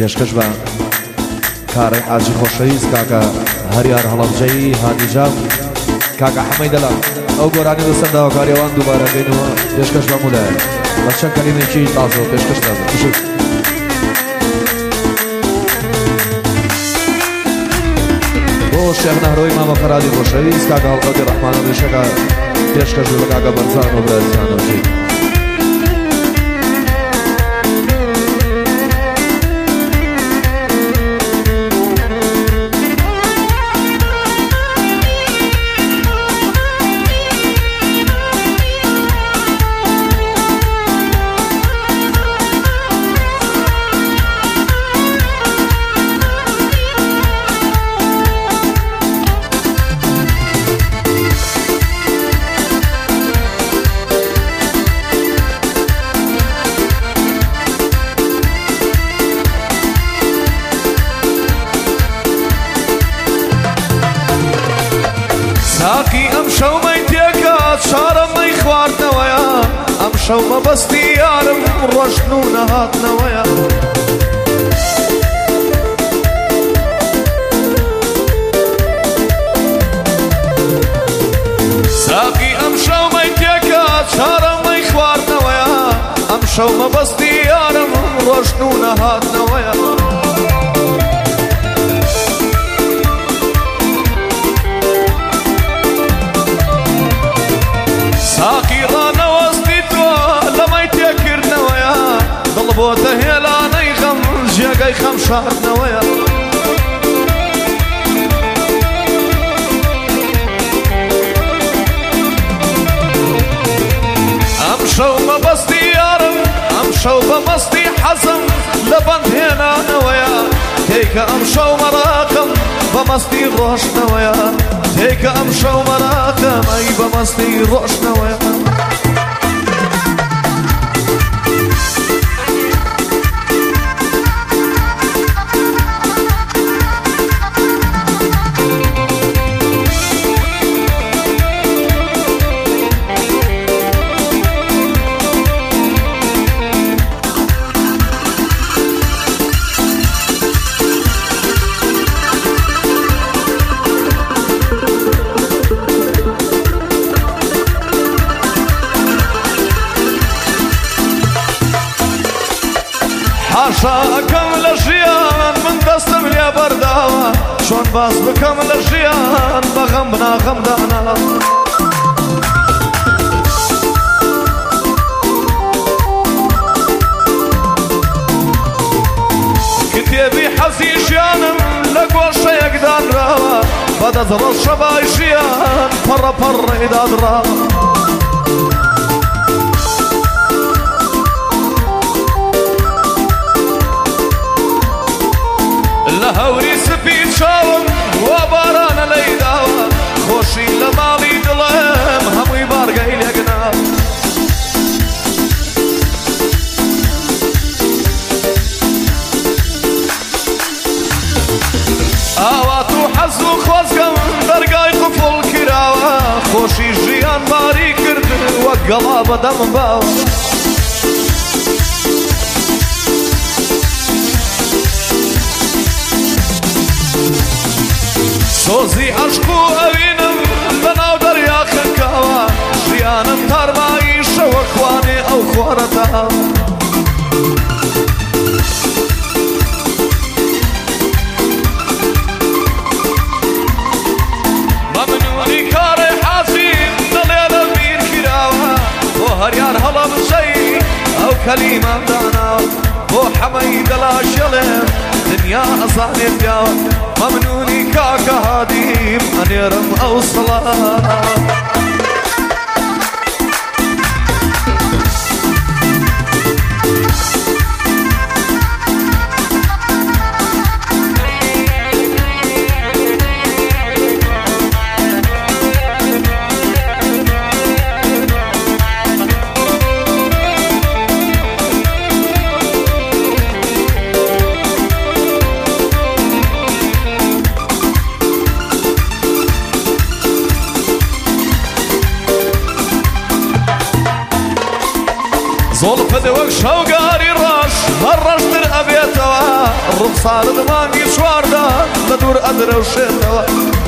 پێشکەش بە کارە ئاجی خۆشەویست کاکە هەریار هەڵەبجەی هانیجام کاکە حەمەیدەلا ئەو گۆرانی لەسەر داواکاریەوان دووبارە بینەوە پێشکەش بە مولای بە چەند کەلیمێکی تازەوە پێشکەش دەبێت بشوت بۆ شێخ نەهرۆی مامە فەرادی خۆشەویست کاکە هەڵقەدی ڕەحمانە ڕێشەکە پێشکەش بە کاکە بەرزان و برازیانەوەژی ساقی ئەم شەومەی تێکات شارەمەی خواردنەوەیە ئەم شەو مەبەستی یارم ڕۆشن و نەهاتنەوەیە ساقی ئەم شەومەی تێکات شارەمەی خواردنەوەیە ئەم شەو مەبەستی یارم ڕۆشن و نەهاتنەوەیە ساقی ڕانەوەستی تۆ لەمەی تێکردنەوەیە دڵ بۆتە هێلانەی غەم ژێگەی خەم شاردنەوەیە ئەم شەو مەبەستی یارم ئەم شەو بەمەستی حەزم لە بەند هێنانەوەیە تێکە ئەم شەو مەراقم بەمەستی ڕۆشنەوەیە تێکە ئەم شەو مەراقم ئەی بەمەستی ڕۆشنەوەیە حاشا ئەکەم لە ژیان من دەستم لێ بەرداوە چۆن باس بکەم لە ژیان بەغەم بناغەمدانە کتێبی حەزی ژیانم لە گۆشەیەکدانراوە بەدەست شەبای ژیان پەڕە پەڕەی دادراوە لە هەوری سپی چاوم وا بارانە لەیداوە خۆشی لە ماڵی دڵم هەمووی بارگەی لێگناوە ئاوات و حەز و خۆزگەم دەرگای قوفڵ کراوە خۆشی ژیان باری کرد وەک گەڵا بەدەم باوە سۆزی عەشق و ئەوینم بەناو دەریا خەکاوە ژیانم تارمایی شەوە خوانێ ئەو خۆرەتاوە مەمنوونی کارێ حەزیم دڵێ لە بیر کراوە بۆ هەریار هەڵەبجەی ئەو کەلیمەم داناوە بۆ حەمەیدەلا شەڵێم دنیا ئەزانێ پیاوە مەمنونی کاکە هادیم ئەنێرم ئەو سڵاوە زۆڵ پەدە وەک شەوگاری ڕەش هەر ڕەشتر ئەبێتەوە ڕوخسارت مانگی چواردا لە دوور ئەدرەوشێتەوە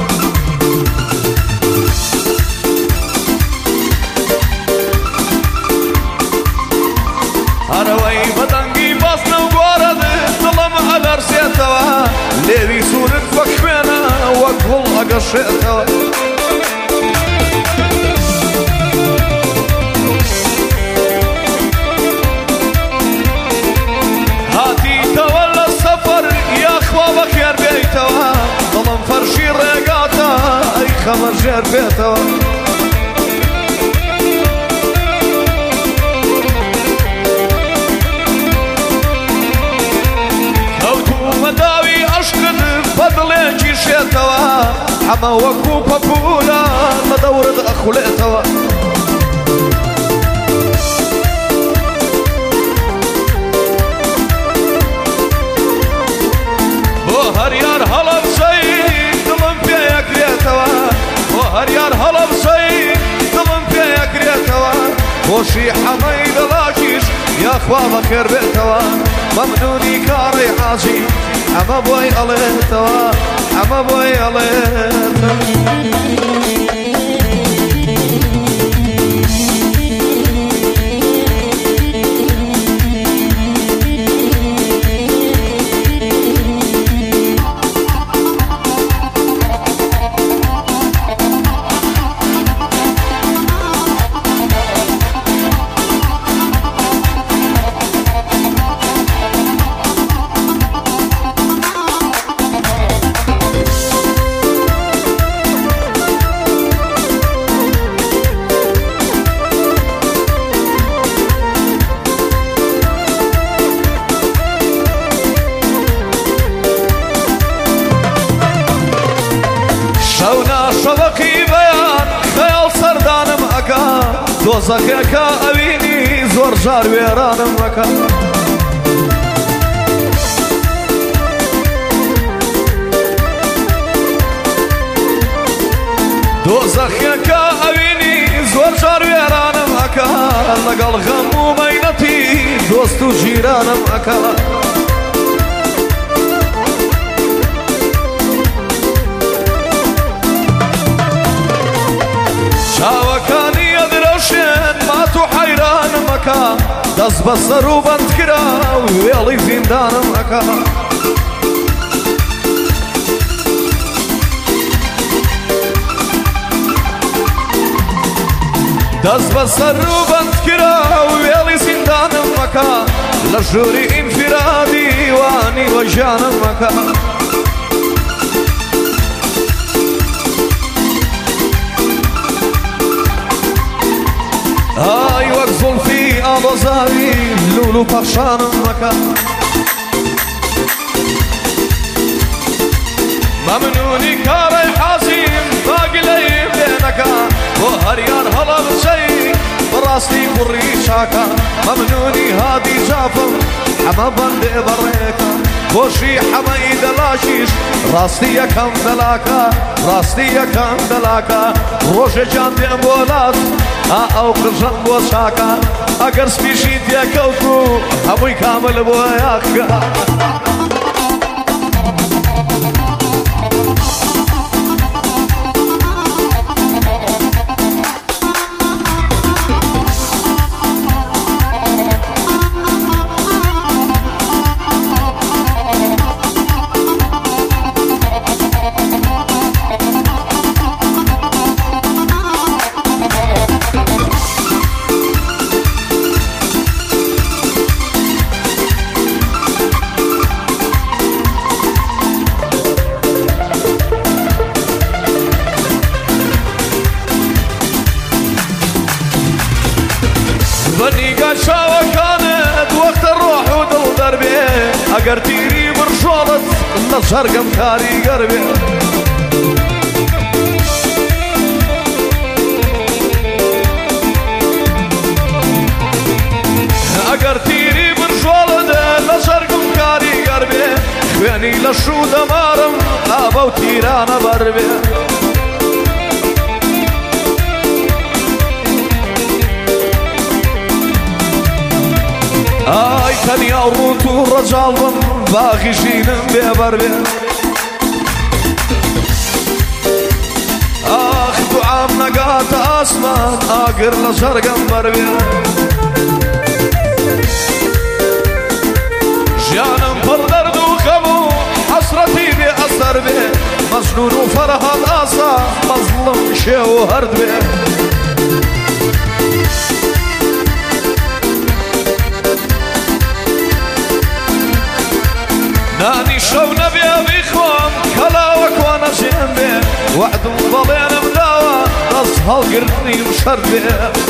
هەرەوەی بەدەنگی بەستنە و گۆرەت دڵم ئەدەرسێتەوە لێوی سوورت وەک خوێنە وەک گوڵ ئەگەشێتەوە هاتیتەوە لە سەفەر یاخوا بەخێر بێیتەوە دڵم فەرشی ڕێگاتە ئەی خەمەژێر بێتەوە مەداوی عەشقت بە دڵێکی شێتەوە ئەمە وەکوو پەپولە لە دەورت ئەخولێتەوە بۆ هەریار هەڵە بچەی دڵم پێیەکرێتەوە بۆ هەریار هەڵە بچەی دڵم پێیەکرێتەوە خۆشی حەمەی دڵاکیش یاخوا بەخێر بێتەوە مەمنونی کاڕی حاجی ئەمە بۆی ئەڵێتەوە ئەمە بۆی ئەڵێتەوە شەوەقی بەیان خەیاڵ سەردانم ئەکا دۆزەخێکە ئەوینی زۆر جار وێرانم ئەکا دۆزەخێکە ئەوینی زۆر جار وێرانم ئەکا لەگەڵ غەم و مەینەتی دۆست و جیرانم ئەکا چاوەکانی ئەدرەوشێن مات و حەیرانم ئەکا دەست بە سەر و بەند کرا و وێڵی زیندانم ئەکا دەست بە سەر و بەند کرا و وێڵی زیندانم ئەکا لە ژووری ئینفرادی وانی وەژیانم ئەکا ئای وەک زولفی ئاڵۆزاوی لول و پەخشانم ئەکا مەمنونی کاڕی حازیم باگلەیم لێنەکە بۆ هەریار هەڵە بچەی بەڕاستی کوڕی چاکە مەمنونی هادی جافم ئەمە بەندێ بەڕێکە خۆشی حەمەی دەلاشیش ڕاستی یەکەم دەلاکە ڕاستی یەکەم دەلاکە ڕۆژێکیان دێم بۆ لات ئەو قژەم بۆ چاکە ئەگەر سپیشی تێکەوت و هەمووی کامل بۆ یاکە بەنیگە چاوەکانت وەختە ڕۆح و دڵ دەربێ ئەگەر تیری بڕژۆڵت لە شەرگەم کاریگەر بێ ئەگەر تیری بڕژۆڵت لە شەرگەم کاریگەر بێ خوێنی لە شوو دەمارم ئابە و تیرانە بەر بێ ئای تەنیا ڕوت و ڕەجاڵ بم باغی ژینم بێبەر بێ ئاخ دوعام نەگاتە ئاسمان ئاگر لە ژەرگەم بەربێ ژیانم پڕ دەرد و خەم و حەسرەتی بێ ئەسەر بێ مەجنون و فەرهاد ئاسا مەزڵم شێ و هەرد بێ نانی شەو نەبێ بیخۆم کەلاوەکوا نەژێم بێ وعدم بەڵێنم داوە دەست هەڵگرتنی و شەرد بێ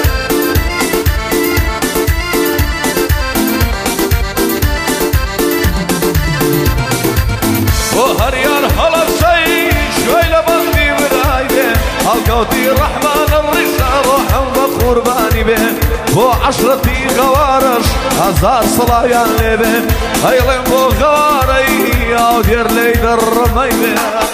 بۆ هەریان هەڵەشەی شوێی لە بەندی برای بێ هەڵکەوتی ڕەحمانە ڕیشە ڕۆحم بە قوربانی بێ بۆ عەشرەتی غەوارەش هەزار سڵاویان لێ بێ هەیڵێم بۆ غەوارەی ئاو دێر لێی دەڕەمەی بێ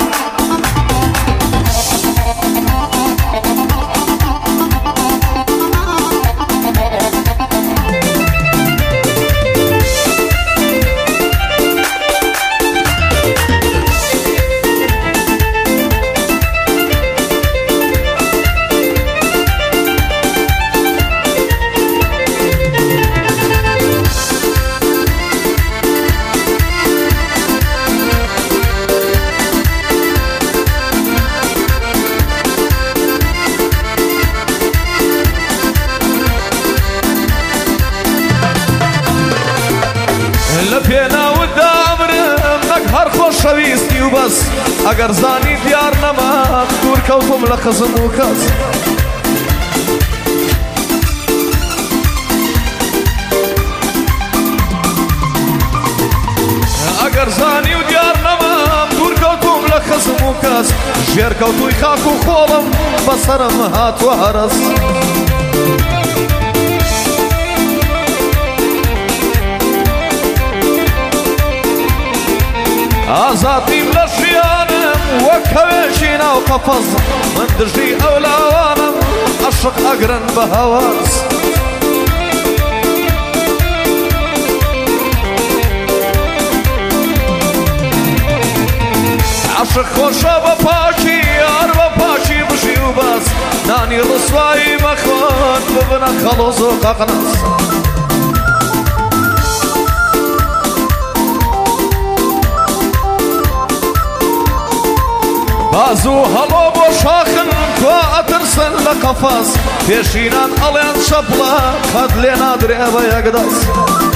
لە پێناوتدا ئەمرم نەک هەر خۆشەویستی و بەس ئەگەر زانی دیار نەما دوور کەوتم لە خزم و کەس ئەگەر زانی و دیار نەما دوور کەوتم لە خزم و کەس ژێر کەوتووی خاک و خۆڵم بەسەرم هاتووە هەرەس ئازاتیم لە ژیانم وەک هەوێشی ناو قەفەس من دژی ئەو لاوانم عەشق ئەگرن بە هەوەس عەشق خۆشە بە پاکی یار بە پاکی بژی و بەس نانی ڕسوایی مەخۆن ببنە خەڵۆز و قەقنەس بازو هەڵۆ بۆ شاخن تۆ ئەترسن لە قەفەس پێشینان ئەڵێن شەپڵە قەت لێ نادرێ بە یەک دەست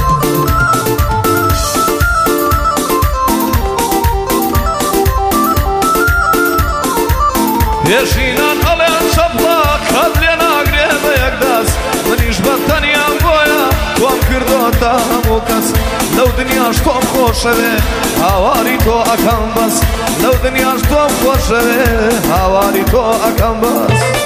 پێشینان ئەڵێن شەپڵە قەت لێ ناگرێ بە یەک دەست منیش بە تەنیام بۆیە تۆم کردۆتە هەموو کەس لەو دنیاش تۆم خۆشەوێ هاواری تۆ ئەکەم بەس لەو دنیاش تۆم خۆشەوێ هاواری تۆ ئەکەم بەس